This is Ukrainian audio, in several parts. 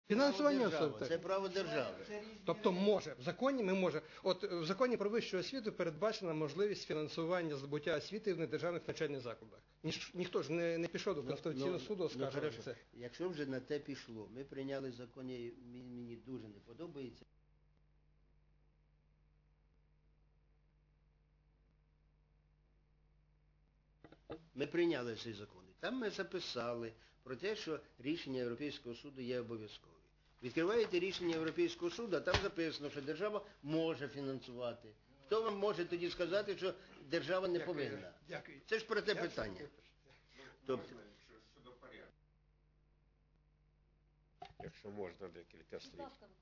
Фінансування це право держави. Тобто може, в законі ми можемо. От в законі про вищу освіту передбачена можливість фінансування здобуття освіти в недержавних навчальних закладах. Ніхто ж не пішов до Конституційного суду оскаржувати це. Якщо вже на те пішло, ми прийняли закон, мені дуже не подобається. Ми прийняли цей закон. Там ми записали про те, що рішення Європейського суду є обов'язкові. Відкриваєте рішення Європейського суду, а там записано, що держава може фінансувати. Хто вам може тоді сказати, що держава не повинна? Дякую. Це ж про те питання. Тобто, щодо порядку. Якщо можна декілька слів.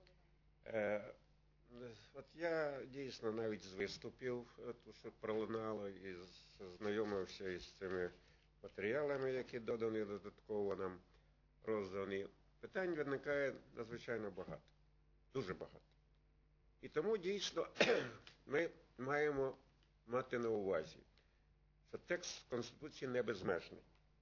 От я дійсно навіть з виступів, що пролунало, і знайомився із цими матеріалами, які додані додатково нам роздані. Питань виникає надзвичайно багато, дуже багато. І тому дійсно ми маємо мати на увазі, що текст Конституції не безмежний.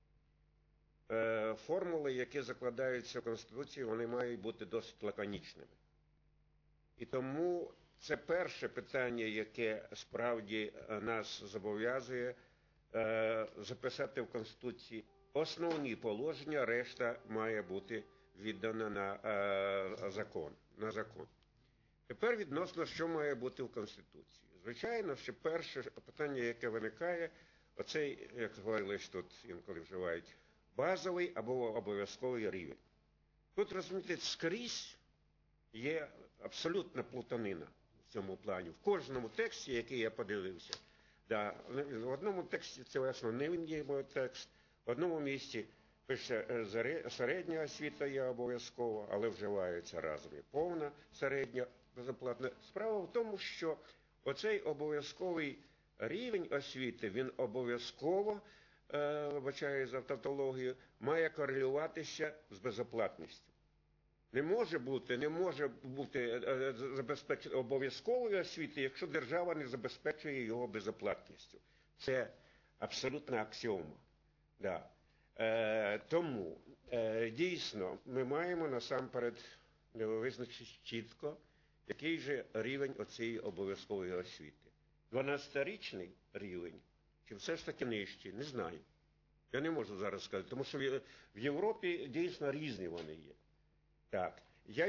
Формули, які закладаються в Конституції, вони мають бути досить лаконічними. І тому це перше питання, яке справді нас зобов'язує записати в Конституції. Основні положення, решта має бути віддана на закон. Тепер відносно, що має бути в Конституції. Звичайно, що перше питання, яке виникає, оцей, як говорили, тут інколи вживають, базовий або обов'язковий рівень. Тут, розумієте, скрізь є абсолютна плутанина в цьому плані. В кожному тексті, який я подивився, в одному тексті це основний текст, в одному місці пише середня освіта є обов'язкова, але вживається разом і повна середня безоплатна. Справа в тому, що оцей обов'язковий рівень освіти, він обов'язково, вибачаю за тавтологію, має корелюватися з безоплатністю. Не може бути забезпечення обов'язкової освіти, якщо держава не забезпечує його безоплатністю. Це абсолютна аксіома. Да. Тому дійсно ми маємо насамперед визначити чітко, який же рівень оцієї обов'язкової освіти. 12-річний рівень, чи все ж таки нижчий, не знаю. Я не можу зараз сказати, тому що в Європі дійсно різні вони є. Так, я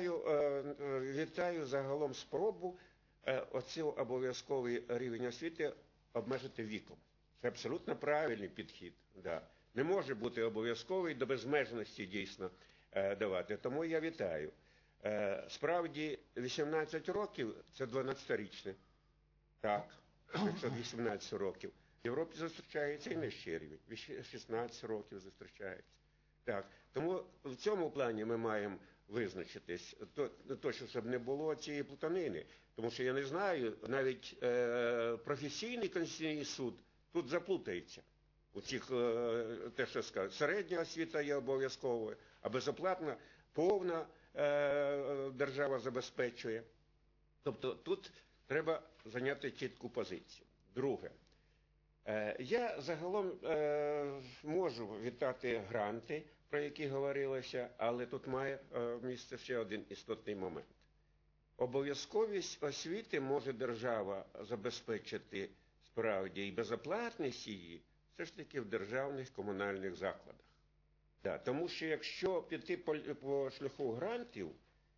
вітаю загалом спробу оцей обов'язковий рівень освіти обмежити віком. Це абсолютно правильний підхід. Да. Не може бути обов'язковий до безмежності дійсно давати. Тому я вітаю. Справді 18 років – це 12-річне. Так, якщо 18 років. В Європі зустрічається і нижчий рівень. 16 років зустрічається. Так, тому в цьому плані ми маємо визначитись, точно, щоб не було цієї плутанини. Тому що я не знаю, навіть професійний Конституційний суд тут заплутається. У цих, те, що скажуть, середня освіта є обов'язковою, а безоплатна, повна держава забезпечує. Тобто тут треба зайняти чітку позицію. Друге. Я загалом можу вітати гранти, про які говорилося, але тут має місце ще один істотний момент. Обов'язковість освіти може держава забезпечити справді і безоплатність її все ж таки в державних комунальних закладах. Да, тому що якщо піти по шляху грантів,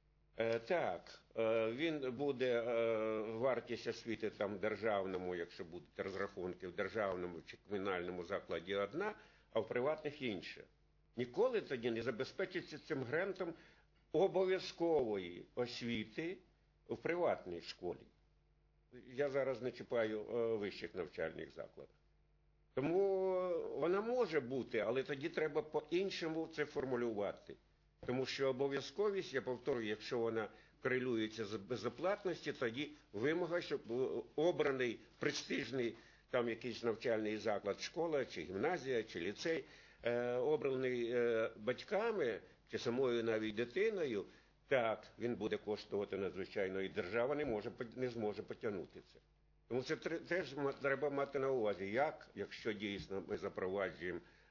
так, він буде вартість освіти там державному, якщо будуть розрахунки в державному чи комунальному закладі одна, а в приватних інша. Ніколи тоді не забезпечиться цим грантом обов'язкової освіти в приватній школі. Я зараз не чіпаю вищих навчальних закладах. Тому вона може бути, але тоді треба по-іншому це формулювати. Тому що обов'язковість, я повторюю, якщо вона корелюється з безоплатності, тоді вимога, щоб обраний престижний там якийсь навчальний заклад, школа, чи гімназія, чи ліцей, обраний батьками, чи самою навіть дитиною, так, він буде коштувати надзвичайно, і держава не зможе потягнути це. Тому це теж треба мати на увазі, якщо дійсно ми запроваджуємо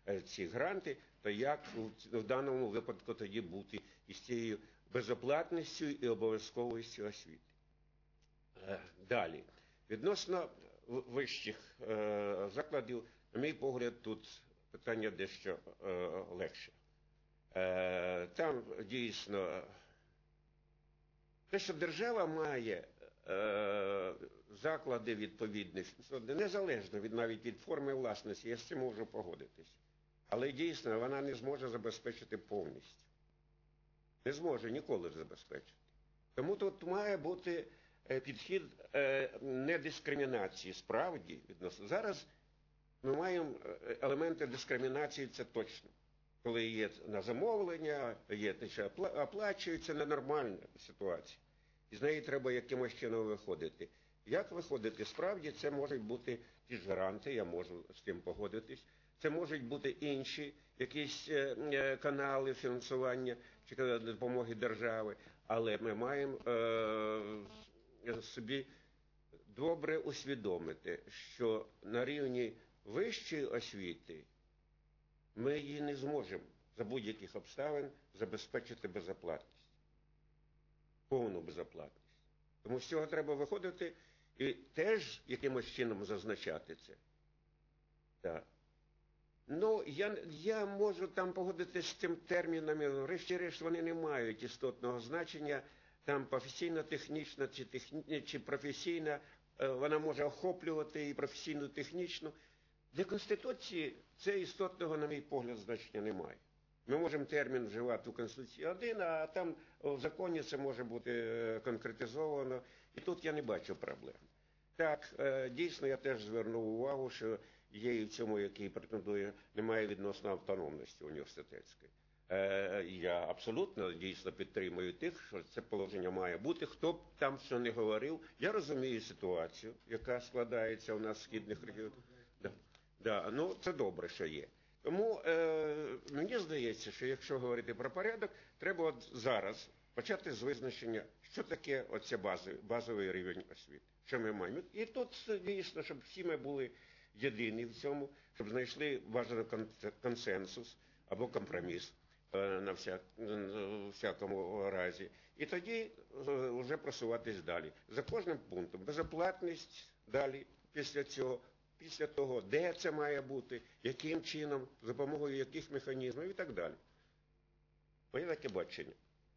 ці гранти, то як в даному випадку тоді бути із цією безоплатністю і обов'язковістю освіти. Далі. Відносно вищих закладів, на мій погляд, тут питання дещо легше. Там дійсно те, що держава має заклади відповідні, незалежно навіть від форми власності, я з цим можу погодитись. Але дійсно вона не зможе забезпечити повністю. Не зможе ніколи забезпечити. Тому тут має бути підхід недискримінації, справді, відносно. Зараз ми маємо елементи дискримінації, це точно. Коли є на замовлення, є те, що оплачується, ненормальна ситуація. І з неї треба якимось чином виходити. Як виходити? Справді це можуть бути ті ж гранти, я можу з тим погодитись. Це можуть бути інші якісь канали фінансування чи допомоги держави. Але ми маємо собі добре усвідомити, що на рівні вищої освіти ми її не зможемо за будь-яких обставин забезпечити безоплатність. Повну безоплатність. Тому з цього треба виходити і теж якимось чином зазначати це. Так. Ну, я можу там погодитися з цим термінами, врешті-решт вони не мають істотного значення, там професійно-технічна чи професійна, вона може охоплювати і професійно-технічну. Для Конституції це істотного, на мій погляд, значення немає. Ми можемо термін вживати у Конституції один, а там в законі це може бути конкретизовано, і тут я не бачу проблем. Так, дійсно, я теж звернув увагу, що є і в цьому, який претендує, немає відносно автономності університетської. Я абсолютно дійсно підтримую тих, що це положення має бути. Хто б там що не говорив, я розумію ситуацію, яка складається у нас в східних регіонах. Ну, це добре, що є. Тому мені здається, що якщо говорити про порядок, треба от зараз почати з визначення, що таке оце базовий рівень освіти, що ми маємо. І тут дійсно, щоб всі ми були єдині в цьому, щоб знайшли бажаний консенсус або компроміс на всякому разі. І тоді вже просуватись далі. За кожним пунктом безоплатність далі після того, де це має бути, яким чином, за допомогою яких механізмів і так далі. Моє таке бачення.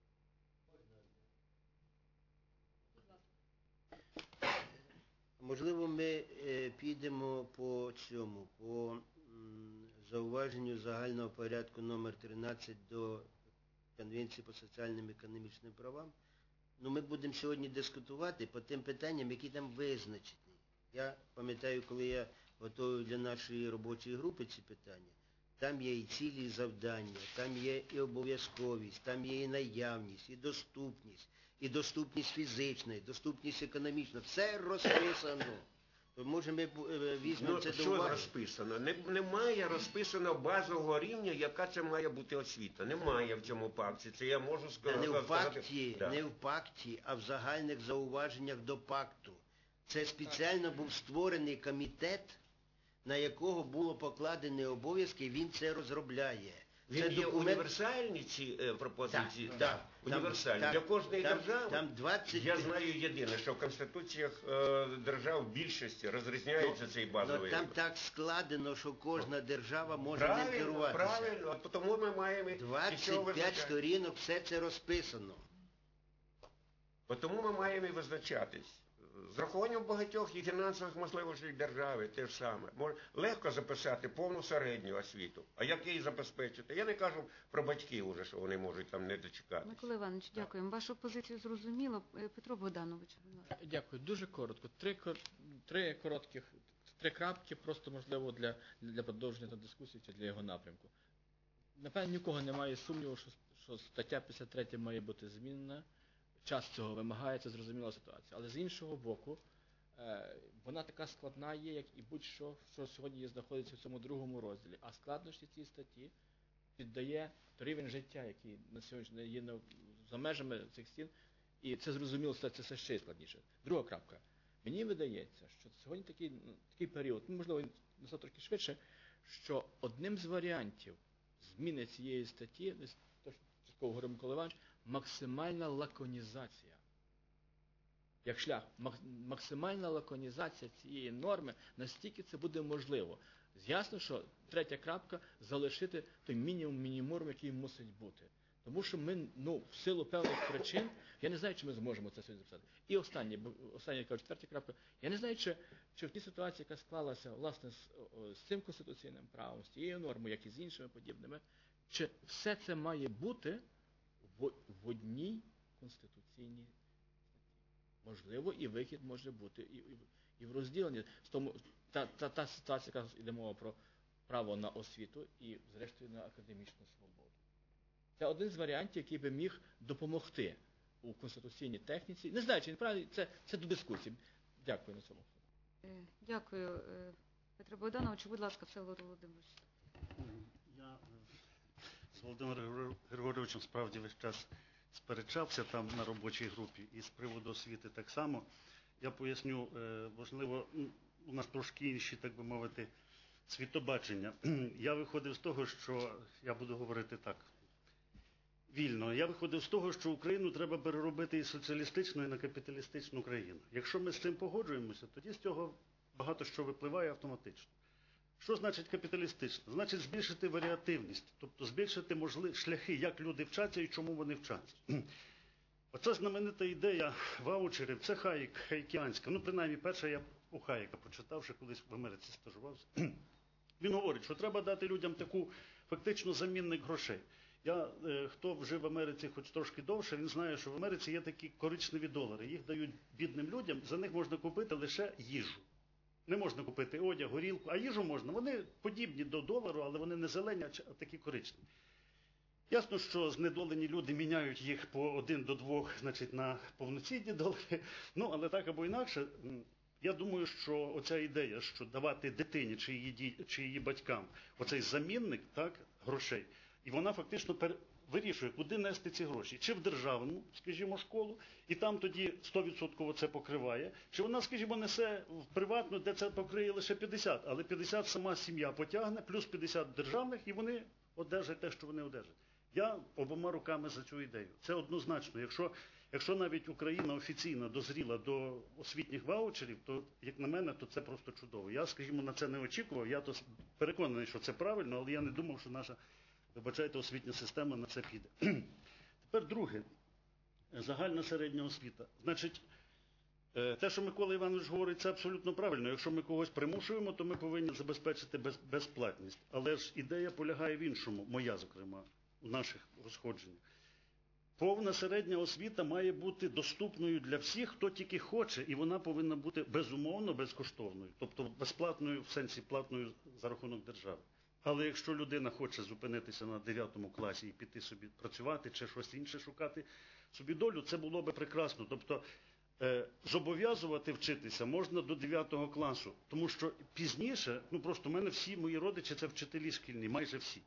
Можливо, ми підемо по цьому, по зауваженню загального порядку номер 13 до Конвенції по соціальним і економічним правам. Ну, ми будемо сьогодні дискутувати по тим питанням, які там визначені. Я пам'ятаю, коли я готую для нашої робочої групи ці питання, там є і цілі, і завдання, там є і обов'язковість, там є і наявність, і доступність фізична, і доступність економічна. Все розписано. То, може, ми візьмемо це до уваги. Що розписано? Немає розписано базового рівня, яка це має бути освіта. Немає в цьому пакті. Це я можу сказати. Не в пакті, а в загальних зауваженнях до пакту. Це спеціально був створений комітет, на якого було покладені обов'язки, і він це розробляє. Він є універсальні ці пропозиції? Так. Універсальні. Для кожної держави, я знаю єдине, що в Конституціях держав більшості розрізняється цей базовий. Там так складено, що кожна держава може ним керуватися. Правильно, тому ми маємо... 25 сторінок, все це розписано. Тому ми маємо і визначатись. З рахуванням багатьох і фінансових можливостей держави те ж саме. Легко записати повну середню освіту. А як її забезпечити? Я не кажу про батьків уже, що вони можуть там не дочекатися. Микола Іванович, дякуємо. Вашу позицію зрозуміло. Петро Богданович, будь ласка. Дякую. Дуже коротко. Три крапки, просто, можливо, для продовження дискусії чи для його напрямку. Напевно, нікого немає сумніву, що стаття 53 має бути змінена. Час цього вимагає, це зрозуміла ситуація. Але з іншого боку, вона така складна є, як і будь-що, що сьогодні знаходиться в цьому другому розділі. А складнощі цієї статті піддає рівень життя, який на сьогодні є за межами цих стін. І це зрозуміло, це все ще й складніше. Друга крапка. Мені видається, що сьогодні такий період, можливо, він настав трохи швидше, що одним з варіантів зміни цієї статті, десь точно частково говорив Микола Іванович, максимальна лаконізація. Як шлях, максимальна лаконізація цієї норми, настільки це буде можливо. Ясно, що третя крапка – залишити той мінімум, який мусить бути. Тому що ми, в силу певних причин, я не знаю, чи ми зможемо це сьогодні записати. І остання четвертя крапка, я не знаю, чи в тій ситуації, яка склалася, власне, з цим конституційним правом, з тією нормою, як і з іншими подібними, чи все це має бути в одній конституційній статті. Можливо, і вихід може бути і в розділенні. Та ситуація, яка йде мова про право на освіту і, зрештою, на академічну свободу. Це один з варіантів, який би міг допомогти у конституційній техніці. Не знаю, чи неправильно, це до дискусії. Дякую на цьому. Дякую, Петро Богдановичу. Будь ласка, Всеволод Володимирович. Я з Володимиром Григоровичем справді весь час сперечався там на робочій групі, і з приводу освіти так само. Я поясню, можливо, у нас трошки інші, так би мовити, світобачення. Я виходив з того, що, я буду говорити так, вільно, я виходив з того, що Україну треба переробити із соціалістичної на капіталістичну країну. Якщо ми з цим погоджуємося, тоді з цього багато що випливає автоматично. Що значить капіталістично? Значить збільшити варіативність, тобто збільшити шляхи, як люди вчаться і чому вони вчаться. Оця знаменита ідея ваучерів, це хайкіанська, принаймні перша я у Хайека почитав, ще колись в Америці стажувався. Він говорить, що треба дати людям таку фактично замінник грошей. Хто жив в Америці хоч трошки довше, він знає, що в Америці є такі коричневі долари. Їх дають бідним людям, за них можна купити лише їжу. Не можна купити одяг, горілку, а їжу можна. Вони подібні до долару, але вони не зелені, а такі коричневі. Ясно, що знедолені люди міняють їх по 1 до 2, значить, на повноцінні долари. Але так або інакше, я думаю, що оця ідея, що давати дитині чи її батькам оцей замінник, так, грошей, і вона фактично вирішує, куди нести ці гроші. Чи в державну, скажімо, школу, і там тоді 100% це покриває, чи вона, скажімо, несе в приватну, де це покриє лише 50, але 50 сама сім'я потягне, плюс 50 державних, і вони одержать те, що вони одержать. Я обома руками за цю ідею. Це однозначно. Якщо навіть Україна офіційно дозріла до освітніх ваучерів, то, як на мене, то це просто чудово. Я, скажімо, на це не очікував, я то переконаний, що це правильно, але я не думав, що наша, вибачайте, освітня система на це піде. Тепер друге. Загальна середня освіта. Значить, те, що Микола Іванович говорить, це абсолютно правильно. Якщо ми когось примушуємо, то ми повинні забезпечити безплатність. Але ж ідея полягає в іншому, моя, зокрема, у наших розходженнях. Повна середня освіта має бути доступною для всіх, хто тільки хоче, і вона повинна бути безумовно безкоштовною, тобто безплатною в сенсі платною за рахунок держави. Але якщо людина хоче зупинитися на 9 класі і піти собі працювати чи щось інше шукати собі долю, це було би прекрасно. Тобто зобов'язувати вчитися можна до 9 класу, тому що пізніше, просто в мене всі мої родичі це вчителі шкільні, майже всі,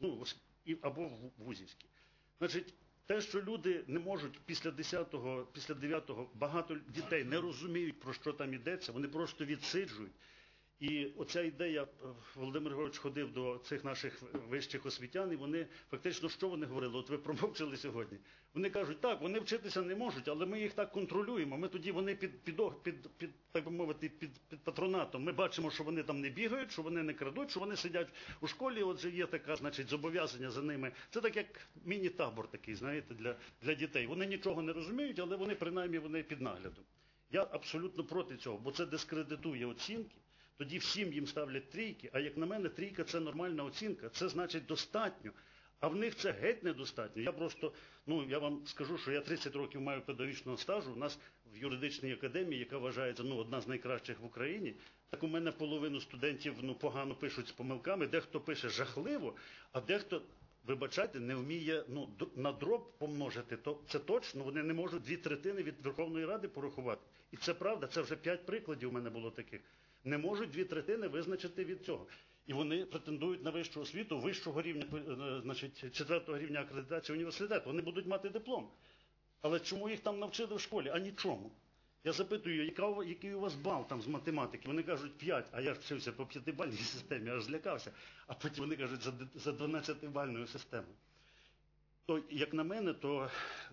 або вузівські. Значить, те, що люди не можуть після 9-го, багато дітей не розуміють, про що там йдеться, вони просто відсиджують. І оця ідея, Володимир Григорович ходив до цих наших вищих освітян, і вони фактично, що вони говорили? От ви промовчали сьогодні. Вони кажуть, так, вони вчитися не можуть, але ми їх так контролюємо. Ми тоді вони так би мовити, під патронатом. Ми бачимо, що вони там не бігають, що вони не крадуть, що вони сидять у школі, отже є така, значить, зобов'язання за ними. Це так як міні-табор такий, знаєте, для дітей. Вони нічого не розуміють, але вони принаймні вони під наглядом. Я абсолютно проти цього, бо це дискредитує оцінки. Тоді всім їм ставлять трійки, а як на мене, трійка – це нормальна оцінка, це значить достатньо. А в них це геть недостатньо. Я просто, я вам скажу, що я 30 років маю педагогічного стажу, у нас в юридичній академії, яка вважається, одна з найкращих в Україні, так у мене половину студентів, погано пишуть з помилками, дехто пише жахливо, а дехто, вибачайте, не вміє, на дроб помножити, то це точно, вони не можуть 2/3 від Верховної Ради порахувати. І це правда, це вже 5 прикладів у мене було таких. Не можуть 2/3 визначити від цього. І вони претендують на вищу освіту, вищого рівня, значить, 4-го рівня акредитації університету. Вони будуть мати диплом. Але чому їх там навчили в школі? А нічому. Я запитую, який у вас бал там з математики? Вони кажуть 5, а я ж вчився по 5-бальній системі, аж злякався. А потім вони кажуть за 12-бальною системою. То, як на мене, то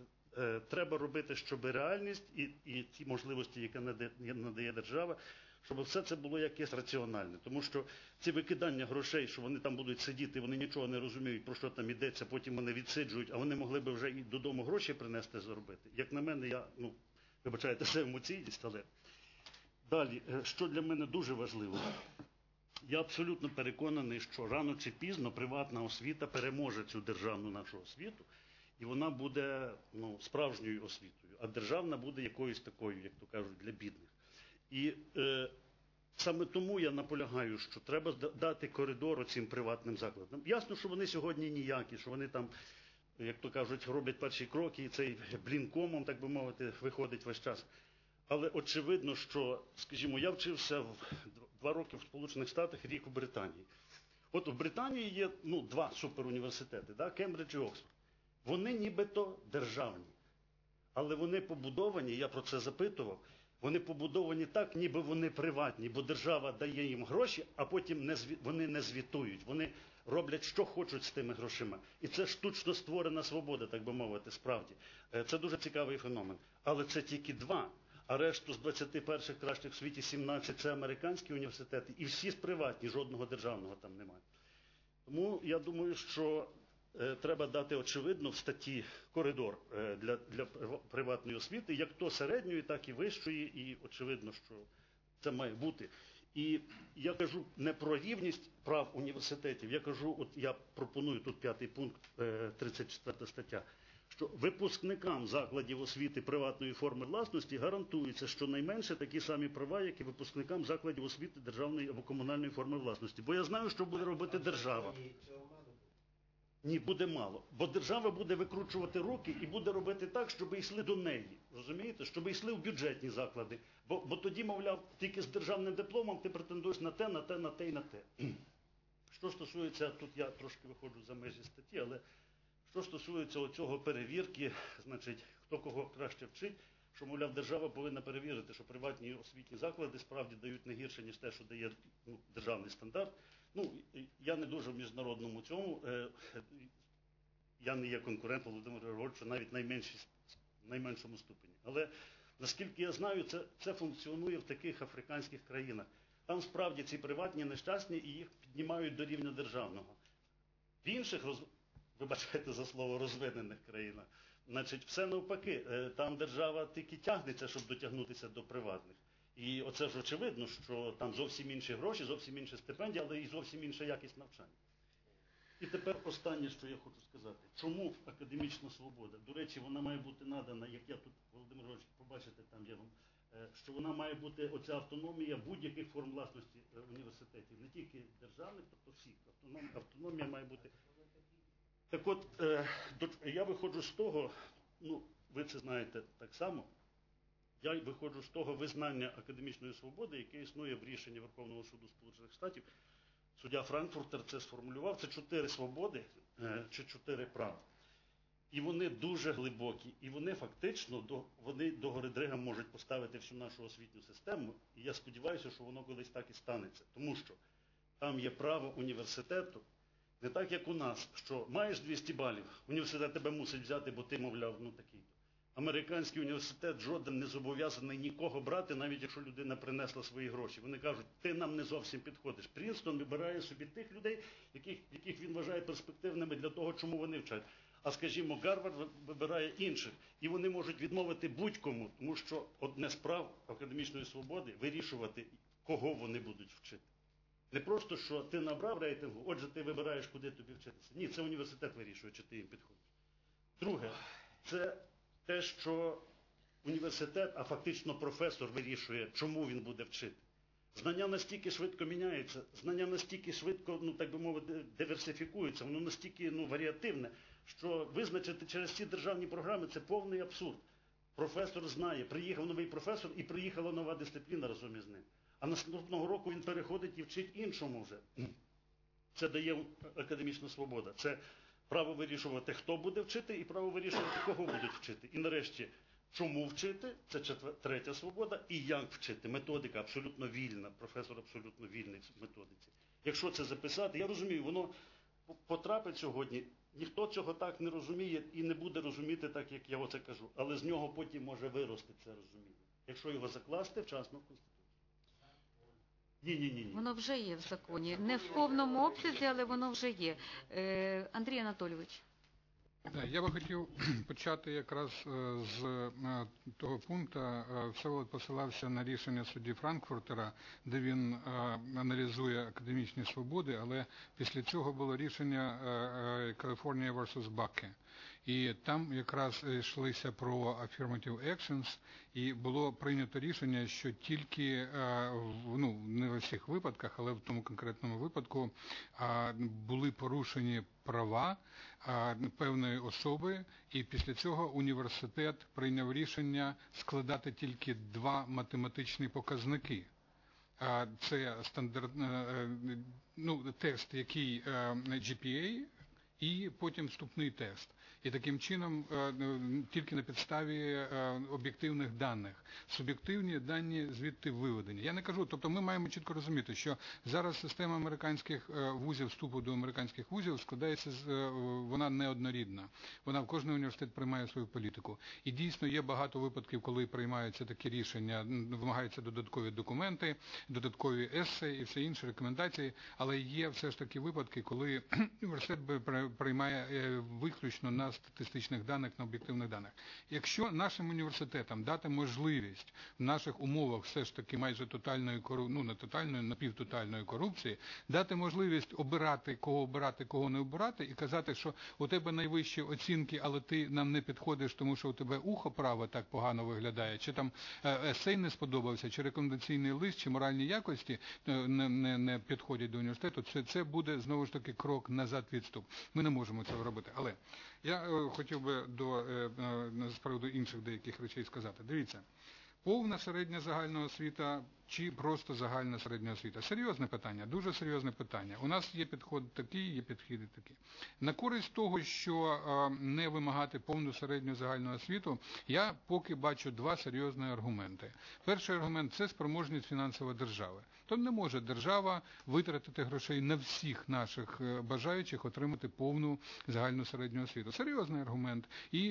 треба робити, щоб реальність і ті можливості, які надає держава, щоб все це було якесь раціональне. Тому що ці викидання грошей, що вони там будуть сидіти, вони нічого не розуміють, про що там йдеться, потім вони відсиджують, а вони могли б вже і додому гроші принести, заробити. Як на мене, я, вибачайте, це емоційність, але далі, що для мене дуже важливо, я абсолютно переконаний, що рано чи пізно приватна освіта переможе цю державну нашу освіту, і вона буде справжньою освітою, а державна буде якоюсь такою, як то кажуть, для бідних. І саме тому я наполягаю, що треба дати коридор цим приватним закладам. Ясно, що вони сьогодні ніякі, що вони там, як то кажуть, роблять перші кроки, і цей блінкомом, так би мовити, виходить весь час. Але очевидно, що, скажімо, я вчився 2 роки в Сполучених Штатах, рік у Британії. От в Британії є 2 суперуніверситети, да, Кембридж і Оксфорд. Вони нібито державні, але вони побудовані, я про це запитував, вони побудовані так, ніби вони приватні, бо держава дає їм гроші, а потім вони не звітують. Вони роблять, що хочуть з тими грошима. І це штучно створена свобода, так би мовити, справді. Це дуже цікавий феномен. Але це тільки 2. А решту з 21 кращих в світі 17 – це американські університети. І всі приватні, жодного державного там немає. Тому я думаю, що треба дати, очевидно, в статті коридор для приватної освіти, як то середньої, так і вищої, і очевидно, що це має бути. І я кажу не про рівність прав університетів, я кажу, от я пропоную тут 5-й пункт, 34 стаття, що випускникам закладів освіти приватної форми власності гарантується щонайменше такі самі права, як і випускникам закладів освіти державної або комунальної форми власності. Бо я знаю, що буде робити держава. Ні, буде мало. Бо держава буде викручувати руки і буде робити так, щоб йшли до неї. Розумієте? Щоб йшли в бюджетні заклади. Бо тоді, мовляв, тільки з державним дипломом ти претендуєш на те, на те, на те і на те. Що стосується, тут я трошки виходжу за межі статті, але що стосується оцього перевірки, значить, хто кого краще вчить, що, мовляв, держава повинна перевірити, що приватні освітні заклади справді дають не гірше, ніж те, що дає державний стандарт. Я не дуже в міжнародному цьому, я не є конкурентом Володимира Григоровича навіть в найменшому ступені. Але, наскільки я знаю, це функціонує в таких африканських країнах. Там справді ці приватні нещасні і їх піднімають до рівня державного. В інших, вибачайте за слово, розвинених країнах, значить, все навпаки, там держава тільки тягнеться, щоб дотягнутися до приватних. І оце ж очевидно, що там зовсім інші гроші, зовсім інші стипендії, але і зовсім інша якість навчання. І тепер останнє, що я хочу сказати. Чому академічна свобода? До речі, вона має бути надана, як я тут, Володимир Григорович, побачите, там є вам, що вона має бути, оця автономія будь-яких форм власності університетів, не тільки державних, тобто всіх. Автономія має бути. Так от, я виходжу з того, ви це знаєте так само, я виходжу з того визнання академічної свободи, яке існує в рішенні Верховного суду Сполучених Штатів. Суддя Франкфуртер це сформулював. Це 4 свободи чи 4 права. І вони дуже глибокі. І вони фактично, вони догори дригом можуть поставити всю нашу освітню систему. І я сподіваюся, що воно колись так і станеться. Тому що там є право університету, не так, як у нас, що маєш 200 балів, університет тебе мусить взяти, бо ти, мовляв, такий. Американський університет жоден не зобов'язаний нікого брати, навіть якщо людина принесла свої гроші. Вони кажуть, ти нам не зовсім підходиш. Прінстон вибирає собі тих людей, яких він вважає перспективними для того, чому вони вчать. А, скажімо, Гарвард вибирає інших. І вони можуть відмовити будь-кому, тому що одне з прав академічної свободи – вирішувати, кого вони будуть вчити. Не просто, що ти набрав рейтингу, отже, ти вибираєш, куди тобі вчитися. Ні, це університет вирішує, чи ти їм підходиш. Друге, це те, що університет, а фактично професор вирішує, чому він буде вчити. Знання настільки швидко міняється, знання настільки швидко, так би мовити, диверсифікується, воно настільки варіативне, що визначити через ці державні програми – це повний абсурд. Професор знає, приїхав новий професор і приїхала нова дисципліна разом із ним. А наступного року він переходить і вчить іншому вже. Це дає академічна свобода. Це право вирішувати, хто буде вчити, і право вирішувати, кого будуть вчити. І нарешті, чому вчити, це третя свобода, і як вчити. Методика абсолютно вільна, професор абсолютно вільний в методиці. Якщо це записати, я розумію, воно потрапить сьогодні, ніхто цього так не розуміє і не буде розуміти так, як я оце кажу. Але з нього потім може вирости це розуміння, якщо його закласти вчасно в Конституцію. Ні. Воно вже є в законі. Не в повному обсязі, але воно вже є. Андрій Анатолійович. Я би хотів почати якраз з того пункту. Всеволод посилався на рішення судді Франкфуртера, де він аналізує академічні свободи, але після цього було рішення California versus Bakke. І там якраз йшлися про affirmative actions, і було прийнято рішення, що тільки, не в усіх випадках, але в тому конкретному випадку були порушені права певної особи, і після цього університет прийняв рішення складати тільки 2 математичні показники. Це тест, який GPA, і потім вступний тест. І таким чином тільки на підставі об'єктивних даних. Суб'єктивні дані звідти виведені. Я не кажу, тобто ми маємо чітко розуміти, що зараз система американських вузів, вступу до американських вузів складається, вона неоднорідна. Вона в кожний університет приймає свою політику. І дійсно є багато випадків, коли приймаються такі рішення, вимагаються додаткові документи, додаткові ессеї і все інше, рекомендації, але є все ж таки випадки, коли університет приймає виключно на статистичних даних, на об'єктивних даних. Якщо нашим університетам дати можливість в наших умовах все ж таки майже тотальної, не тотальної, напівтотальної корупції, дати можливість обирати, кого не обирати, і казати, що у тебе найвищі оцінки, але ти нам не підходиш, тому що у тебе ухо праве так погано виглядає, чи там есей не сподобався, чи рекомендаційний лист, чи моральні якості не підходять до університету, це буде, знову ж таки, крок назад, відступ. Ми не можемо цього робити. Але я хотів би з приводу інших деяких речей сказати. Дивіться, повна середня загальна освіта чи просто загальна середня освіта? Серйозне питання, дуже серйозне питання. У нас є підход такий, є підхід такий. На користь того, що не вимагати повну середню загальну освіту, я поки бачу 2 серйозні аргументи. Перший аргумент – це спроможність фінансова держави. То не може держава витратити грошей на всіх наших бажаючих отримати повну загальну середню освіту. Серйозний аргумент, і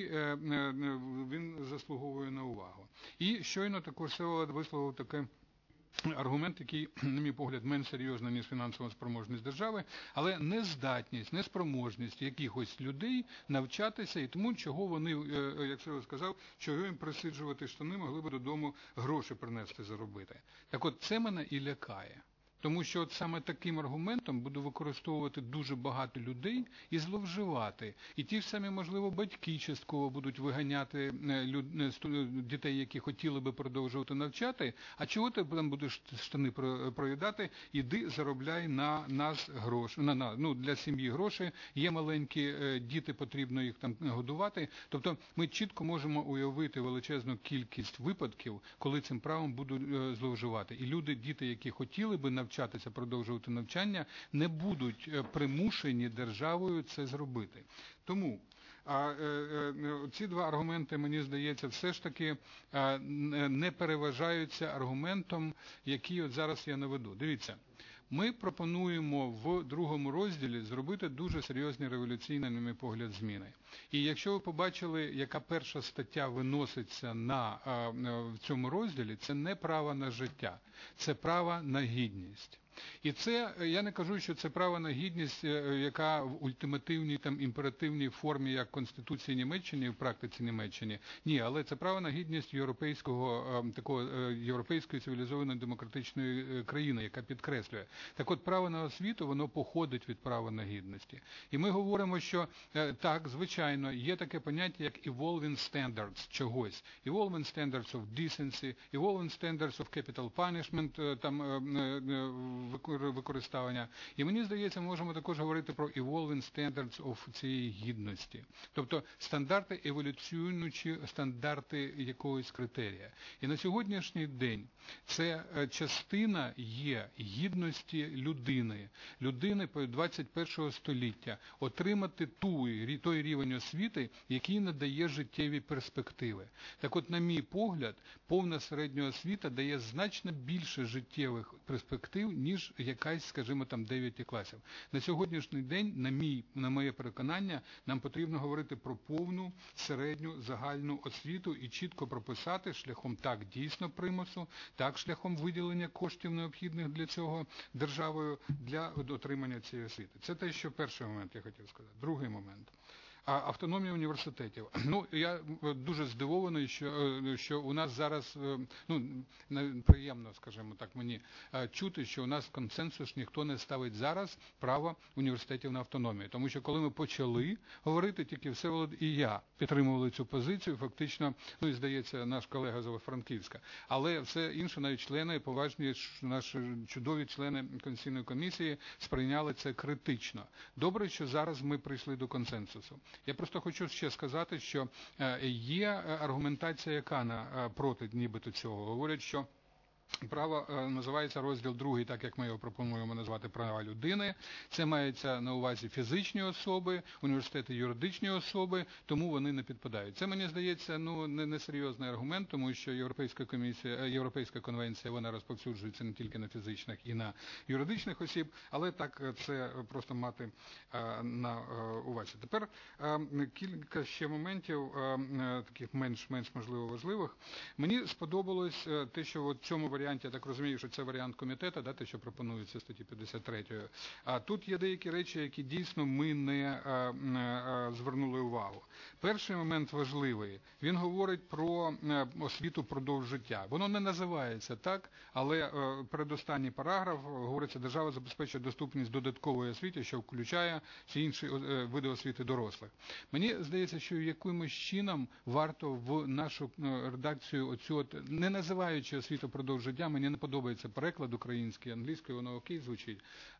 він заслуговує на увагу. І щойно також Всеволод висловив таке аргумент, який, на мій погляд, менш серйозний, ніж фінансова спроможність держави, але нездатність, неспроможність якихось людей навчатися і тому, чого вони, як я сказав, чого їм присиджувати штани, могли би додому гроші принести заробити. Так от, це мене і лякає. Тому що от саме таким аргументом буде використовувати дуже багато людей і зловживати. І ті ж самі, можливо, батьки частково будуть виганяти дітей, які хотіли би продовжувати навчати. А чого ти там будеш штани проїдати? Іди заробляй на нас гроші. Для сім'ї гроші. Є маленькі діти, потрібно їх там годувати. Тобто ми чітко можемо уявити величезну кількість випадків, коли цим правом будуть зловживати. І люди, діти, які хотіли би навчатися, продовжувати навчання, не будуть примушені державою це зробити. Тому ці 2 аргументи, мені здається, все ж таки не переважаються аргументом, який от зараз я наведу. Дивіться, ми пропонуємо в 2-му розділі зробити дуже серйозні революційні, на мій погляд, зміни. І якщо ви побачили, яка перша стаття виноситься в цьому розділі, це не право на життя, це право на гідність. І це, я не кажу, що це право на гідність, яка в ультимативній, імперативній формі, як Конституції Німеччини, в практиці Німеччини. Ні, але це право на гідність європейської цивілізованої демократичної країни, яка підкреслює. Так от, право на освіту, воно походить від права на гідності. І ми говоримо, що так, звичайно, є таке поняття, як evolving standards чогось. Evolving standards of decency, evolving standards of capital punishment, використання. І мені здається, ми можемо також говорити про evolving standards of цієї гідності. Тобто стандарти еволюціонуючі стандарти якогось критерія. І на сьогоднішній день це частина є гідності людини 21 століття, отримати той рівень освіти, який надає життєві перспективи. Так от, на мій погляд, повна середня освіта дає значно більше життєвих перспектив, ніж якась, скажімо, там 9 класів. На сьогоднішній день, на моє переконання, нам потрібно говорити про повну середню загальну освіту і чітко прописати шляхом так дійсно примусу, так шляхом виділення коштів необхідних для цього державою для отримання цієї освіти. Це те, що перший момент я хотів сказати. Другий момент. Автономія університетів. Ну, я дуже здивований, що у нас зараз, приємно, скажімо так, мені чути, що у нас консенсус ніхто не ставить зараз право університетів на автономію. Тому що коли ми почали говорити, тільки Всеволод і я підтримували цю позицію, фактично, і здається, наш колега з Франківська. Але все інше, навіть члени, поважні наші чудові члени Конституційної комісії сприйняли це критично. Добре, що зараз ми прийшли до консенсусу. Я просто хочу ще сказати, що є аргументація, яка проти нібито цього. Говорять, що право називається розділ 2, так як ми його пропонуємо назвати права людини. Це мається на увазі фізичні особи, університети юридичні особи, тому вони не підпадають. Це, мені здається, несерйозний аргумент, тому що Європейська конвенція, вона розповсюджується не тільки на фізичних і на юридичних осіб, але так це просто мати на увазі. Тепер кілька ще моментів, таких менш можливо важливих. Мені сподобалось те, що в цьому варіанті, я так розумію, що це варіант комітету, те, що пропонується статті 53. А тут є деякі речі, які дійсно ми не звернули увагу. Перший момент важливий. Він говорить про освіту впродовж життя. Воно не називається так, але передостанній параграф говориться, держава забезпечує доступність додаткової освіти, що включає всі інші види освіти дорослих. Мені здається, що якимось чином варто в нашу редакцію оцю, не називаючи освіту впродовж життя, мені не подобається переклад український, англійською, воно окей звучить,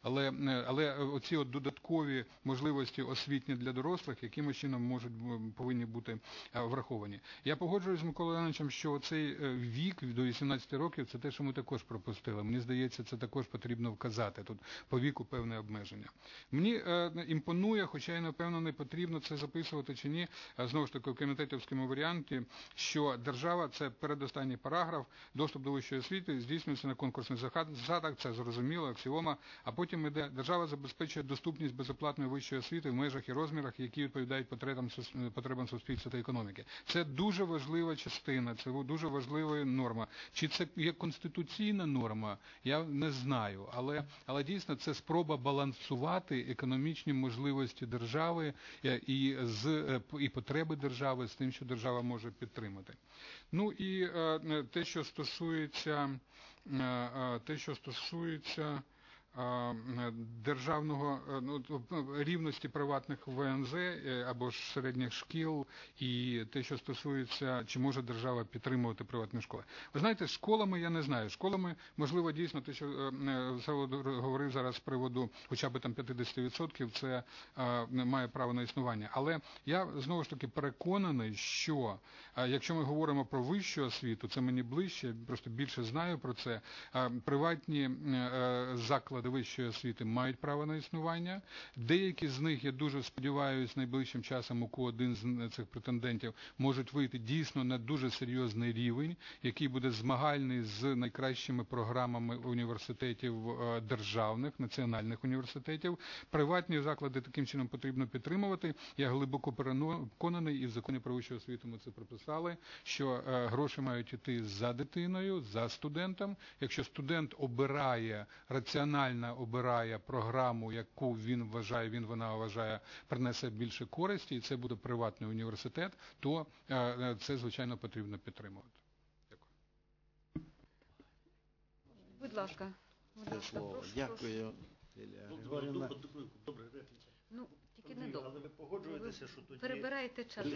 але оці додаткові можливості освітні для дорослих якимось чином повинні бути враховані. Я погоджуюсь з Миколою Івановичем, що цей вік до 18 років, це те, що ми також пропустили. Мені здається, це також потрібно вказати. Тут по віку певне обмеження. Мені імпонує, хоча я не впевнений, потрібно це записувати чи ні, знову ж таки, в комітетівському варіанті, що держава, це передостанній параграф, доступ до вищої освіти здійснюється на конкурсних засадах, це зрозуміло, аксіома, а потім іде, держава забезпечує доступність безоплатної вищої освіти в межах і розмірах, які відповідають потребам суспільства та економіки. Це дуже важлива частина, це дуже важлива норма. Чи це є конституційна норма, я не знаю, але дійсно це спроба балансувати економічні можливості держави і потреби держави з тим, що держава може підтримати. Ну і те, що стосується державного рівності приватних ВНЗ або ж середніх шкіл, і те, що стосується, чи може держава підтримувати приватні школи. Ви знаєте, школами я не знаю. Школами, можливо, дійсно, те, що говорив зараз з приводу хоча б там 50%, це має право на існування. Але я, знову ж таки, переконаний, що якщо ми говоримо про вищу освіту, це мені ближче, просто більше знаю про це, приватні заклади вищої освіти мають право на існування. Деякі з них, я дуже сподіваюся, найближчим часом один з цих претендентів можуть вийти дійсно на дуже серйозний рівень, який буде змагальний з найкращими програмами університетів державних, національних університетів. Приватні заклади таким чином потрібно підтримувати. Я глибоко переконаний, і в законі про вищу освіту ми це прописали, що гроші мають йти за дитиною, за студентом. Якщо студент раціонально обирає програму, яку вона вважає принесе більше користі, і це буде приватний університет, то це, звичайно, потрібно підтримувати. Дякую. Будь ласка. Дякую. Ну, тільки недовго. Але ви погоджуєтеся, що тоді... Перебирайте час.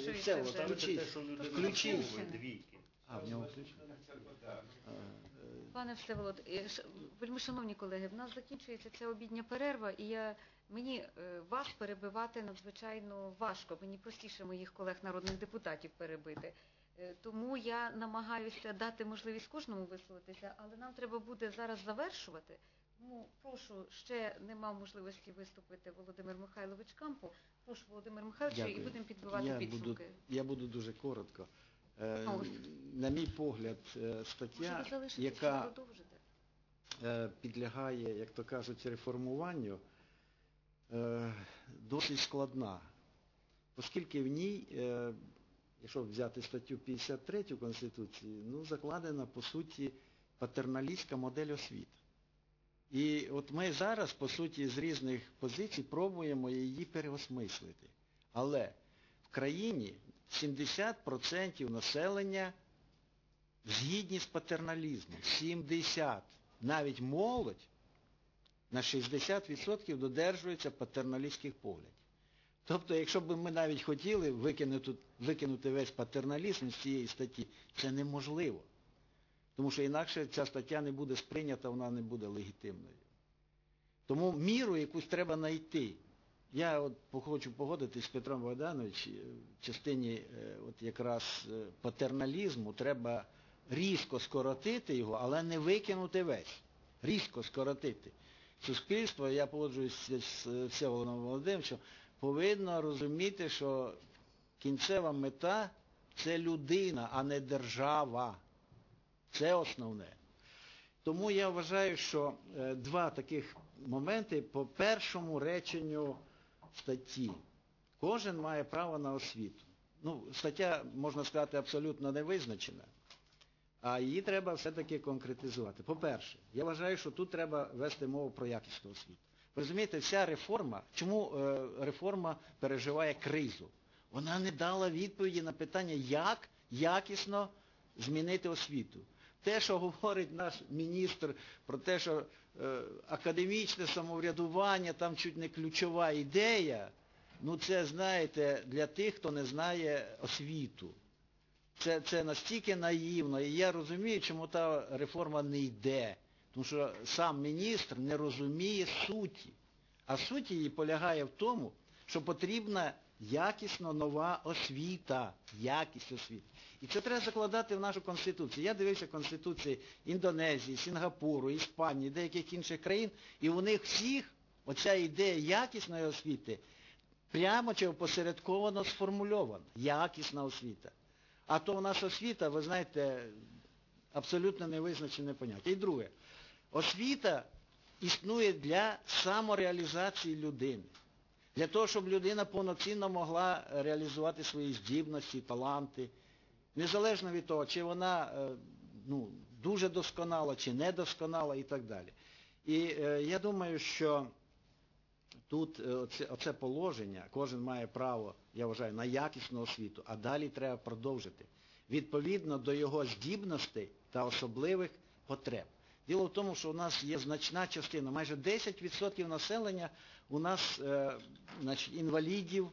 Включіть. Двійки. А, в нього включено. Пане Всеволод, вельмишановні колеги, в нас закінчується ця обідня перерва, і мені вас перебивати надзвичайно важко. Мені простіше моїх колег народних депутатів перебити. Тому я намагаюся дати можливість кожному висловитися, але нам треба буде зараз завершувати. Тому прошу, ще не мав можливості виступити Володимир Михайлович Кампо. Прошу, Володимир Михайлович, і будемо підбивати підсумки. Я буду дуже коротко. На мій погляд, стаття, яка підлягає, як то кажуть, реформуванню, досить складна. Оскільки в ній, якщо взяти статтю 53 Конституції, закладена, по суті, патерналістська модель освіти. І от ми зараз, по суті, з різних позицій пробуємо її переосмислити. Але в країні 70% населення згідні з патерналізмом. 70%. Навіть молодь на 60% додержується патерналістських поглядів. Тобто, якщо б ми навіть хотіли викинути весь патерналізм з цієї статті, це неможливо. Тому що інакше ця стаття не буде сприйнята, вона не буде легітимною. Тому міру якусь треба знайти. Я от хочу погодитись з Петром Богдановичем, в частині от якраз патерналізму треба різко скоротити його, але не викинути весь. Різко скоротити. Суспільство, я погоджуюся з Всеволодом Володимировичем, повинно розуміти, що кінцева мета – це людина, а не держава. Це основне. Тому я вважаю, що два таких моменти по першому реченню статті. Кожен має право на освіту. Стаття, можна сказати, абсолютно не визначена, а її треба все-таки конкретизувати. По-перше, я вважаю, що тут треба вести мову про якісну освіту. Ви розумієте, вся реформа, чому реформа переживає кризу? Вона не дала відповіді на питання, як якісно змінити освіту. Те, що говорить наш міністр про те, що академічне самоврядування, там чуть не ключова ідея, це, знаєте, для тих, хто не знає освіту. Це настільки наївно, і я розумію, чому та реформа не йде. Тому що сам міністр не розуміє суті. А суть її полягає в тому, що потрібна якісно нова освіта. Якість освіти. І це треба закладати в нашу Конституцію. Я дивився Конституції Індонезії, Сінгапуру, Іспанії, деяких інших країн, і у них всіх оця ідея якісної освіти прямо чи опосередковано сформульована. Якісна освіта. А то у нас освіта, ви знаєте, абсолютно невизначене поняття. І друге, освіта існує для самореалізації людини. Для того, щоб людина повноцінно могла реалізувати свої здібності, таланти, незалежно від того, чи вона дуже досконала, чи недосконала і так далі. І я думаю, що тут оце положення, кожен має право, я вважаю, на якісну освіту, а далі треба продовжити, відповідно до його здібностей та особливих потреб. Діло в тому, що у нас є значна частина, майже 10% населення у нас інвалідів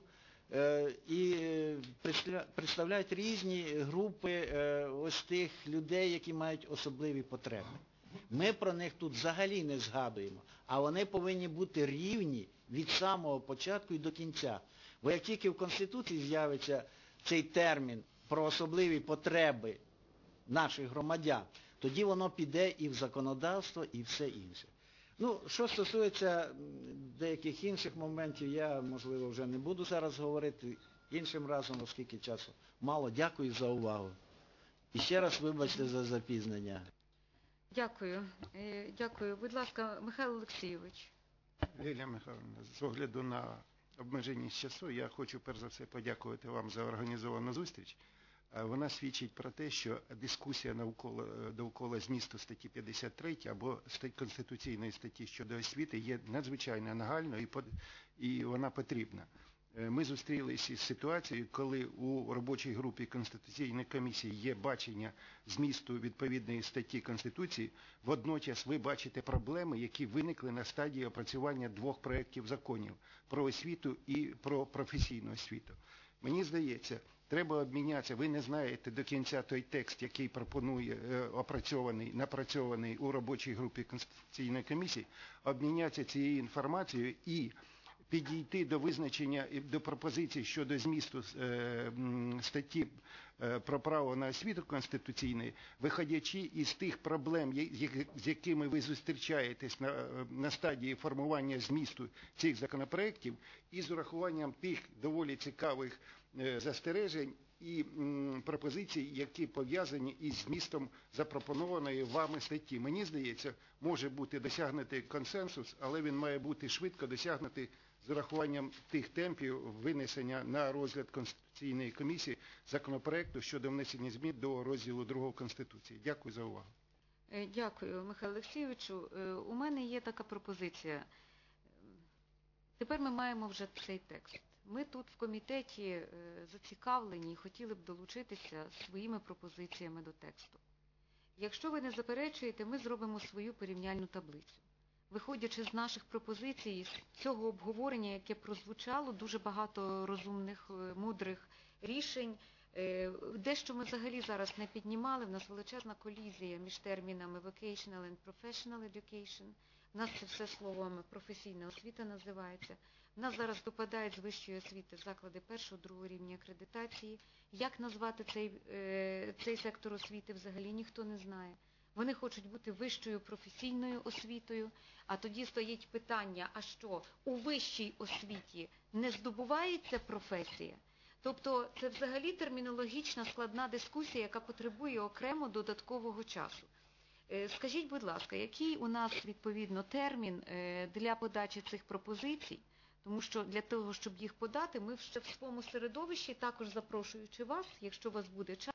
і представляють різні групи ось тих людей, які мають особливі потреби. Ми про них тут взагалі не згадуємо, а вони повинні бути рівні від самого початку і до кінця. Бо як тільки в Конституції з'явиться цей термін про особливі потреби наших громадян, тоді воно піде і в законодавство, і все інше. Що стосується деяких інших моментів, я, можливо, вже не буду зараз говорити іншим разом, оскільки часу мало. Дякую за увагу. І ще раз вибачте за запізнення. Дякую. Дякую. Будь ласка, Михайло Олексійович. Лілія Михайлівна, з огляду на обмеженість часу, я хочу перш за все подякувати вам за організовану зустріч. Вона свідчить про те, що дискусія довкола змісту статті 53 або конституційної статті щодо освіти є надзвичайно нагальною і вона потрібна. Ми зустрілися із ситуацією, коли у робочій групі Конституційної комісії є бачення змісту відповідної статті Конституції, водночас ви бачите проблеми, які виникли на стадії опрацювання двох проєктів законів про освіту і про професійну освіту. Мені здається, Треба обмінятися. Ви не знаєте до кінця той текст, який пропонує опрацьований, напрацьований у робочій групі Конституційної комісії, обмінятися цією інформацією і підійти до визначення, до пропозицій щодо змісту статті про право на освіту конституційної, виходячи із тих проблем, з якими ви зустрічаєтесь на стадії формування змісту цих законопроєктів, і з урахуванням тих доволі цікавих застережень і пропозицій, які пов'язані із змістом запропонованої вами статті. Мені здається, може бути досягнутий консенсус, але він має бути швидко досягнутий з урахуванням тих темпів винесення на розгляд Конституційної комісії законопроекту щодо внесення змін до розділу 2 Конституції. Дякую за увагу. Дякую, Михайло Олексійовичу. У мене є така пропозиція. Тепер ми маємо вже цей текст. Ми тут в комітеті зацікавлені і хотіли б долучитися своїми пропозиціями до тексту. Якщо ви не заперечуєте, ми зробимо свою порівняльну таблицю. Виходячи з наших пропозицій, з цього обговорення, яке прозвучало, дуже багато розумних, мудрих рішень. Дещо ми взагалі зараз не піднімали, в нас величезна колізія між термінами vocational and professional education. У нас це все словом професійна освіта називається. У нас зараз допадають з вищої освіти заклади 1-2 рівня акредитації. Як назвати цей сектор освіти взагалі ніхто не знає. Вони хочуть бути вищою професійною освітою, а тоді стоїть питання, а що, у вищій освіті не здобувається професія? Тобто це взагалі термінологічна складна дискусія, яка потребує окремо додаткового часу. Скажіть, будь ласка, який у нас відповідно термін для подачі цих пропозицій? Тому що для того, щоб їх подати, ми ще в своєму середовищі, також запрошуючи вас, якщо у вас буде час,